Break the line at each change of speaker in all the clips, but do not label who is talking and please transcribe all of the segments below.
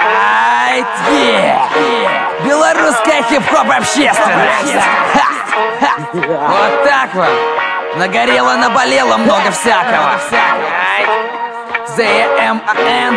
Белорусская хип-хоп общественность. Вот так вот. Нагорело, наболело много всякого. ZMAN.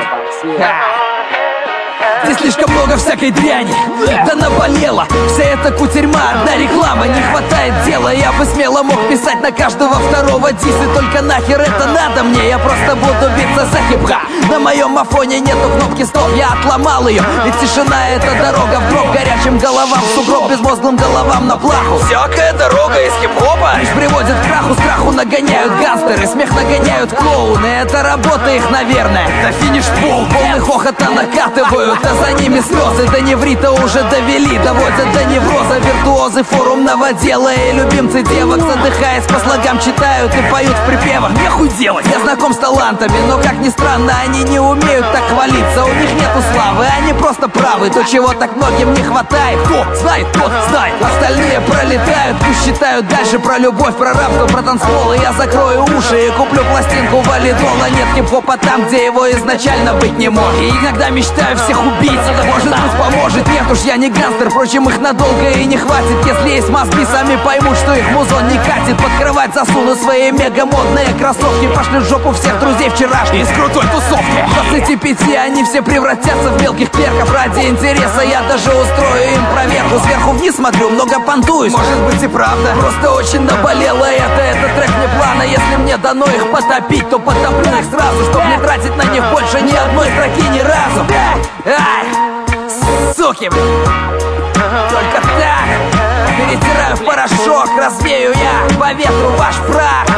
Здесь слишком много всякой дряни, да наболело. Вся эта кутерьма, одна реклама, не хватает дела. Я бы смело мог писать на каждого второго дисы. Только нахер это надо мне, я просто буду биться за хип-ха. На моем афоне нету кнопки стоп, я отломал ее. Ведь тишина — это дорога в гроб горячим головам, в сугроб безмозглым головам на плаху. Всякая дорога из хип-хопа лишь приводит к краху, страху нагоняют гангстеры, смех нагоняют клоуны. Это работа их, наверное, да финиш пол. Полный хохота накатывают, а за ними слезы. До неврита уже довели, доводят до невроза. Виртуозы форум новодела и любимцы девок, задыхаясь по слогам, читают и поют в припевах. Нехуй делать, я знаком с талантами, но как ни странно, они не умеют так хвалиться. У них нету славы, они просто правы. То, чего так многим не хватает. Кто знает, тот знает. Остальные пролетают, пусть считают дальше про любовь, про рабство, про танцпол. И я закрою уши и куплю пластинку валидола. Нет хип-хопа там, где его изначально быть не может. И иногда мечтаю всех убить, может быть поможет. Нет уж, я не гангстер, впрочем, их надолго и не хватит. Если есть мозги, сами поймут, что их музон не катит. Подкрывать засуну свои мега-модные кроссовки. Пошлю в жопу всех друзей вчерашних из крутой тусовки. 25 они все превратятся в мелких клерков. Ради интереса я даже устрою им проверку. Сверху вниз смотрю, много понтуюсь. Может быть и правда, просто очень наболело это. Этот трек не плана. Если мне дано их потопить, то потоплю их сразу, чтоб не тратить на них больше ни одной строки ни разу. Ай, суки, только так перетираю в порошок, развею я по ветру ваш прах.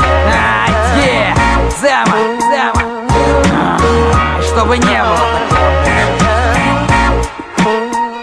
Зема, чтобы не было такого.